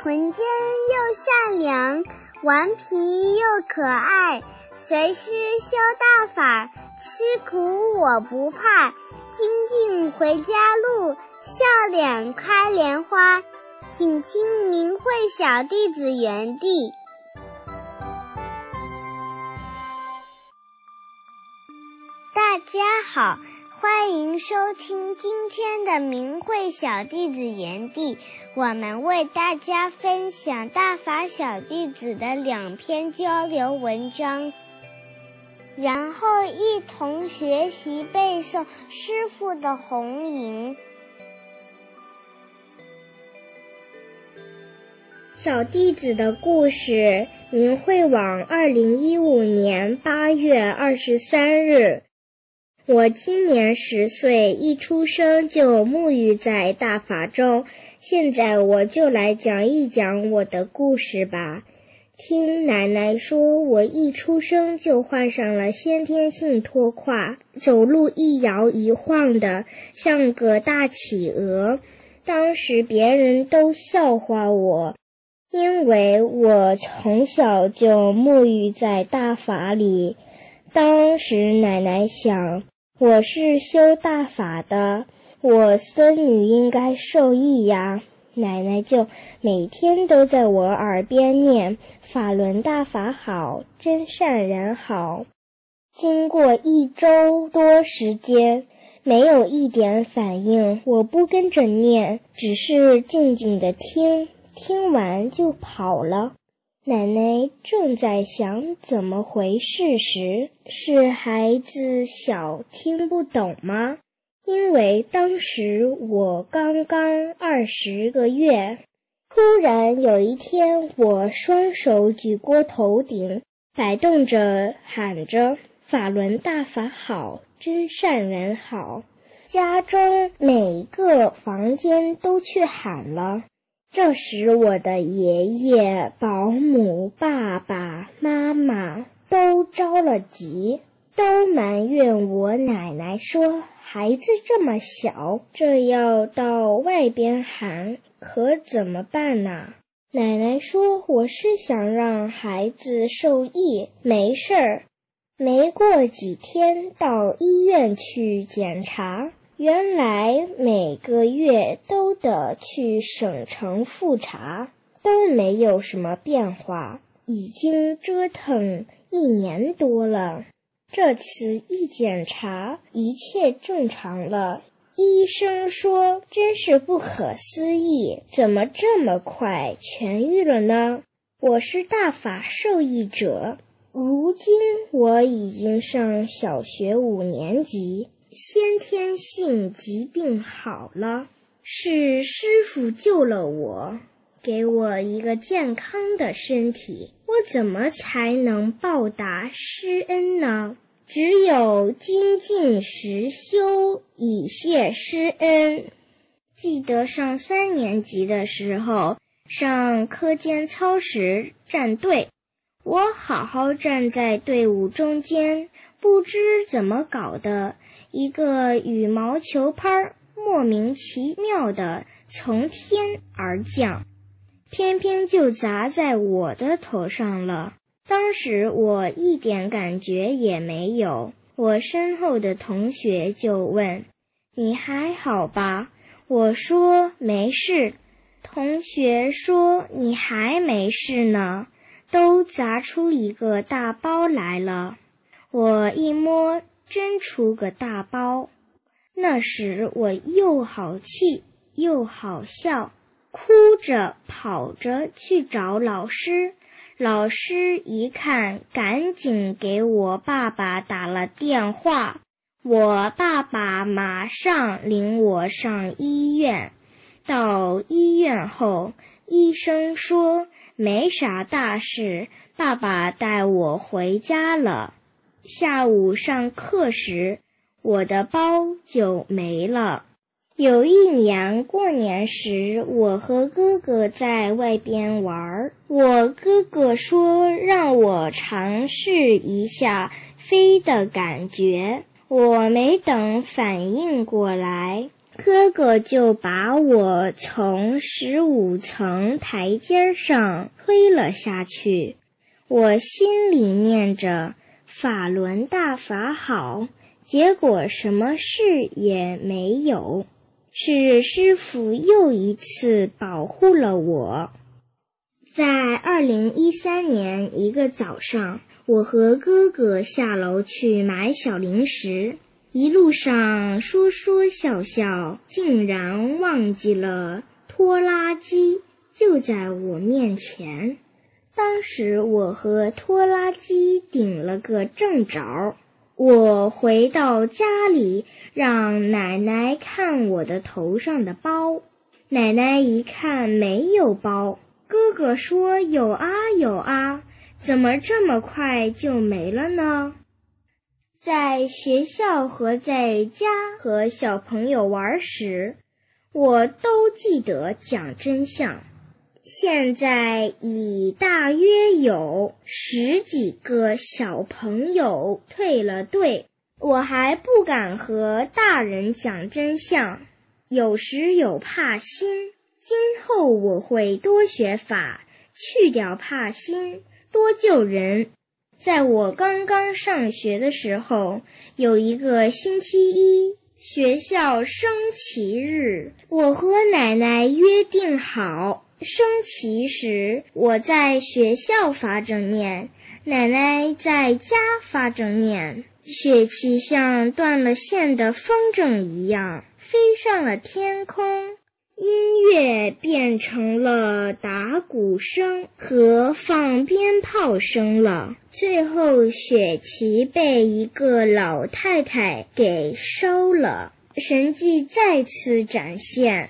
纯真又善良，顽皮又可爱，随师修大法，吃苦我不怕，精进回家路，笑脸开莲花。请听明慧小弟子园地。大家好，欢迎收听今天的明慧小弟子园地，我们为大家分享大法小弟子的2篇交流文章，然后一同学习背诵师父的弘淫。 小弟子的故事，明慧网2015年8月23日。我今年10岁，一出生就沐浴在大法中。现在我就来讲一讲我的故事吧。听奶奶说，我一出生就患上了先天性脱胯，走路一摇一晃的，像个大企鹅。当时别人都笑话我，因为我从小就沐浴在大法里。当时奶奶想，我是修大法的，我孙女应该受益呀。奶奶就每天都在我耳边念法轮大法好，真善人好。经过1周多时间，没有一点反应，我不跟着念，只是静静地听，听完就跑了。奶奶正在想怎么回事时，是孩子小听不懂吗？因为当时我刚刚20个月。突然有一天，我双手举过头顶，摆动着喊着法轮大法好，真善人好。家中每个房间都去喊了。这时我的爷爷、保姆、爸爸妈妈都着了急，都埋怨我奶奶说，孩子这么小，这要到外边喊，可怎么办呢？奶奶说，我是想让孩子受益，没事儿。没过几天到医院去检查，原来每个月都得去省城复查，都没有什么变化，已经折腾1年多了。这次一检查，一切正常了。医生说，真是不可思议，怎么这么快痊愈了呢？我是大法受益者，如今我已经上小学5年级。先天性疾病好了，是师父救了我，给我一个健康的身体。我怎么才能报答师恩呢？只有精进实修，以谢师恩。记得上3年级的时候，上课间操时站队，我好好站在队伍中间，不知怎么搞的，一个羽毛球拍莫名其妙地从天而降，偏偏就砸在我的头上了。当时我一点感觉也没有，我身后的同学就问，你还好吧？我说没事。同学说，你还没事呢，都砸出一个大包来了。我一摸，真出个大包。那时我又好气又好笑，哭着跑着去找老师。老师一看，赶紧给我爸爸打了电话，我爸爸马上领我上医院。到医院后，医生说没啥大事，爸爸带我回家了。下午上课时，我的包就没了。有一年过年时，我和哥哥在外边玩，我哥哥说让我尝试一下飞的感觉，我没等反应过来， 哥哥就把我从15层台阶上推了下去。我心里念着法轮大法好，结果什么事也没有。是师父又一次保护了我。在2013年一个早上，我和哥哥下楼去买小零食，一路上说说笑笑，竟然忘记了拖拉机就在我面前。当时我和拖拉机顶了个正着。我回到家里，让奶奶看我的头上的包。奶奶一看没有包，哥哥说有啊有啊，怎么这么快就没了呢？在学校和在家和小朋友玩时，我都记得讲真相。现在已大约有10几个小朋友退了队，我还不敢和大人讲真相，有时有怕心。今后我会多学法，去掉怕心，多救人。在我刚刚上学的时候，有一个星期一，学校升旗日，我和奶奶约定好，升旗时我在学校发正念，奶奶在家发正念。血气像断了线的风筝一样飞上了天空，音乐变成了打鼓声和放鞭炮声了。最后血旗被一个老太太给烧了，神迹再次展现。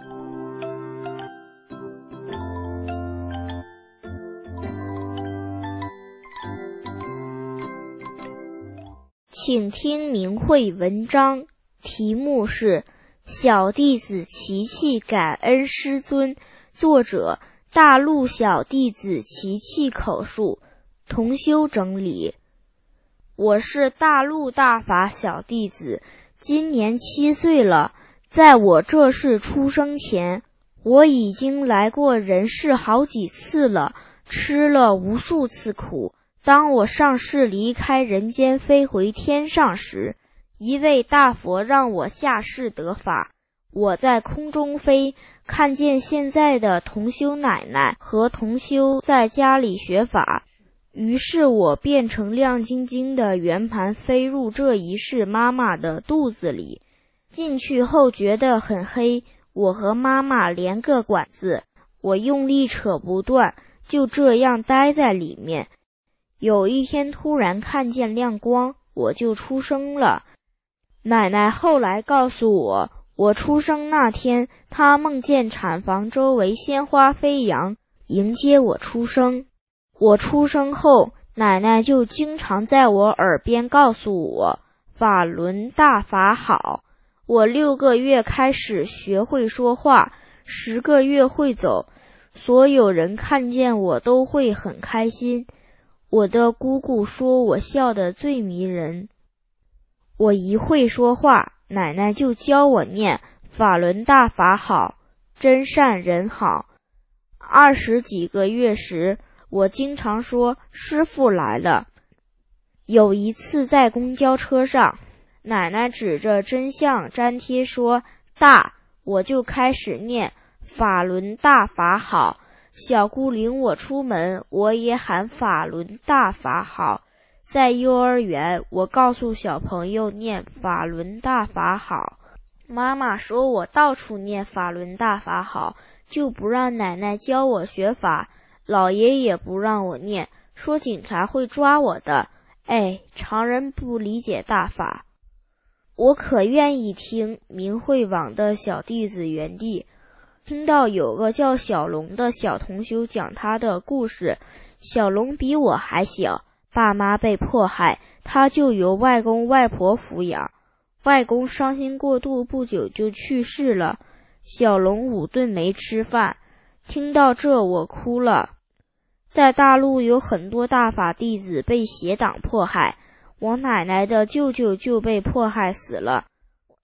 请听明慧文章，题目是小弟子琪琪感恩师尊，作者大陆小弟子琪琪口述，同修整理。我是大陆大法小弟子，今年7岁了。在我这世出生前，我已经来过人世好几次了，吃了无数次苦。当我上世离开人间飞回天上时，一位大佛让我下世得法。我在空中飞，看见现在的同修奶奶和同修在家里学法，于是我变成亮晶晶的圆盘飞入这一世妈妈的肚子里。进去后觉得很黑，我和妈妈连个管子，我用力扯不断，就这样待在里面。有一天突然看见亮光，我就出生了。奶奶后来告诉我，我出生那天，她梦见产房周围鲜花飞扬，迎接我出生。我出生后，奶奶就经常在我耳边告诉我，法轮大法好。我6个月开始学会说话，10个月会走，所有人看见我都会很开心。我的姑姑说我笑得最迷人。我一会说话，奶奶就教我念法轮大法好，真善人好。20几个月时，我经常说师父来了。有一次在公交车上，奶奶指着真相粘贴说大，我就开始念法轮大法好。小姑领我出门，我也喊法轮大法好。在幼儿园，我告诉小朋友念法轮大法好。妈妈说我到处念法轮大法好，就不让奶奶教我学法，姥爷也不让我念，说警察会抓我的。常人不理解大法。我可愿意听明慧网的小弟子园地，听到有个叫小龙的小同修讲他的故事。小龙比我还小，爸妈被迫害，他就由外公外婆抚养。外公伤心过度，不久就去世了。小龙5顿没吃饭。听到这我哭了。在大陆有很多大法弟子被邪党迫害，我奶奶的舅舅就被迫害死了。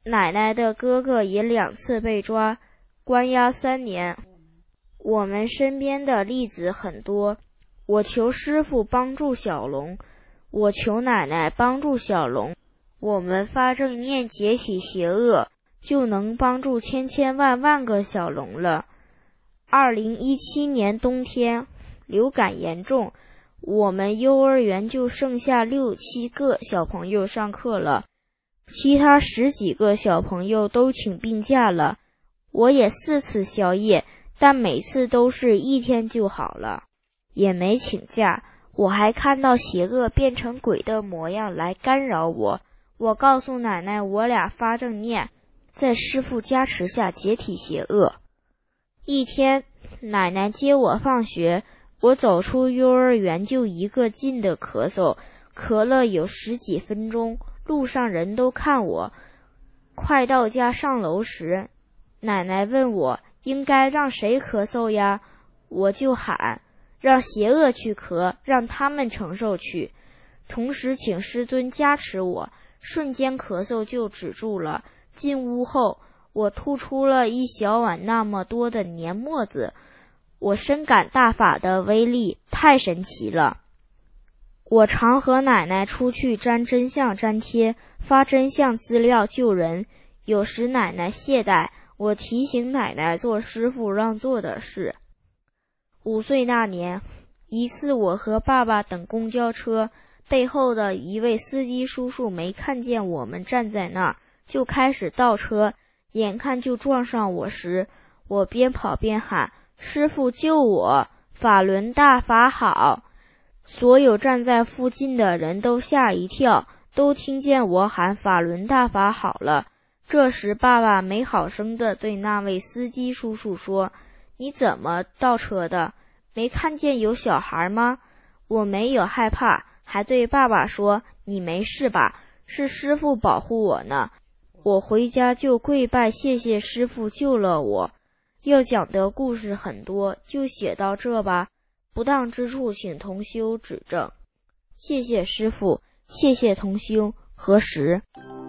奶奶的哥哥也2次被抓，关押3年。我们身边的例子很多，我求师父帮助小龙，我求奶奶帮助小龙。我们发正念解体邪恶，就能帮助千千万万个小龙了。2017年冬天，流感严重，我们幼儿园就剩下6、7个小朋友上课了，其他10几个小朋友都请病假了。我也4次宵夜，但每次都是1天就好了，也没请假。我还看到邪恶变成鬼的模样来干扰我。我告诉奶奶，我俩发正念，在师父加持下解体邪恶。一天，奶奶接我放学，我走出幼儿园就一个劲的咳嗽，咳了有10几分钟，路上人都看我。快到家上楼时，奶奶问我应该让谁咳嗽呀？我就喊让邪恶去咳，让他们承受去，同时请师尊加持我，瞬间咳嗽就止住了。进屋后，我吐出了1小碗那么多的黏沫子，我深感大法的威力太神奇了。我常和奶奶出去粘真相粘贴，发真相资料救人，有时奶奶懈怠，我提醒奶奶做师父让做的事。5岁那年，一次我和爸爸等公交车，背后的一位司机叔叔没看见我们站在那儿，就开始倒车，眼看就撞上我时，我边跑边喊师父救我，法轮大法好。所有站在附近的人都吓一跳，都听见我喊法轮大法好了。这时爸爸没好声地对那位司机叔叔说，你怎么倒车的？没看见有小孩吗？我没有害怕，还对爸爸说，你没事吧？是师父保护我呢。我回家就跪拜谢谢师父救了我。要讲的故事很多，就写到这吧，不当之处请同修指正。谢谢师父，谢谢同修，何时？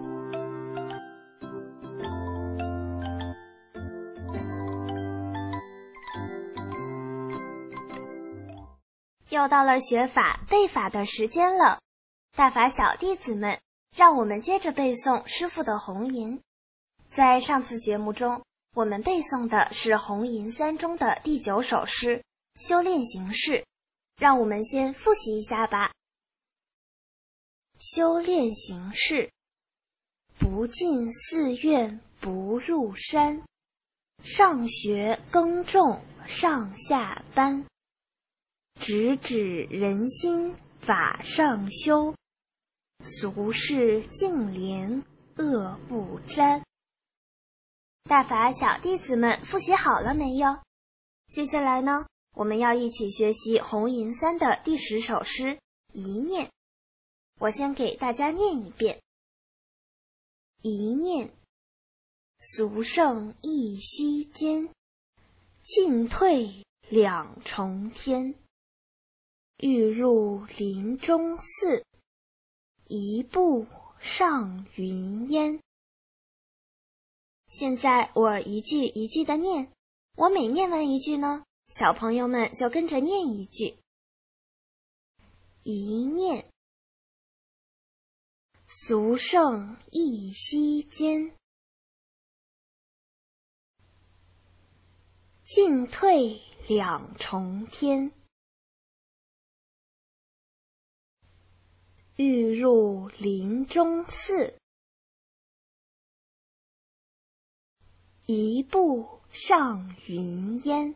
又到了学法背法的时间了，大法小弟子们，让我们接着背诵师父的红银。在上次节目中，我们背诵的是红银3中的第9首诗修炼行式，让我们先复习一下吧。修炼行式，不进寺院不入山，上学耕种上下班，直指人心法上修，俗世净廉恶不沾。大法小弟子们复习好了没有？接下来呢，我们要一起学习红银3的第10首诗一念。我先给大家念一遍。一念，俗圣一息间，进退两重天。欲入林中寺，一步上云烟。现在我一句一句的念，我每念完一句呢，小朋友们就跟着念一句。一念，俗圣一息间，进退两重天。欲入林中寺，一步上云烟。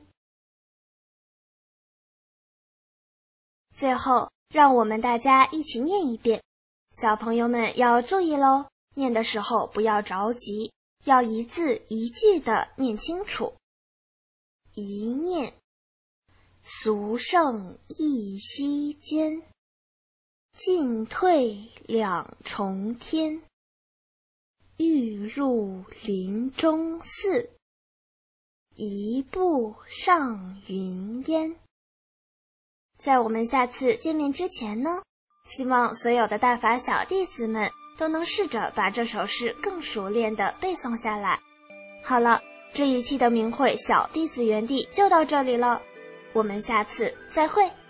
最后，让我们大家一起念一遍，小朋友们要注意咯，念的时候不要着急，要一字一句的念清楚。一念，俗圣一息间，进退两重天。欲入林中寺，一步上云烟。在我们下次见面之前呢，希望所有的大法小弟子们都能试着把这首诗更熟练地背诵下来。好了，这一期的明慧小弟子园地就到这里了，我们下次再会。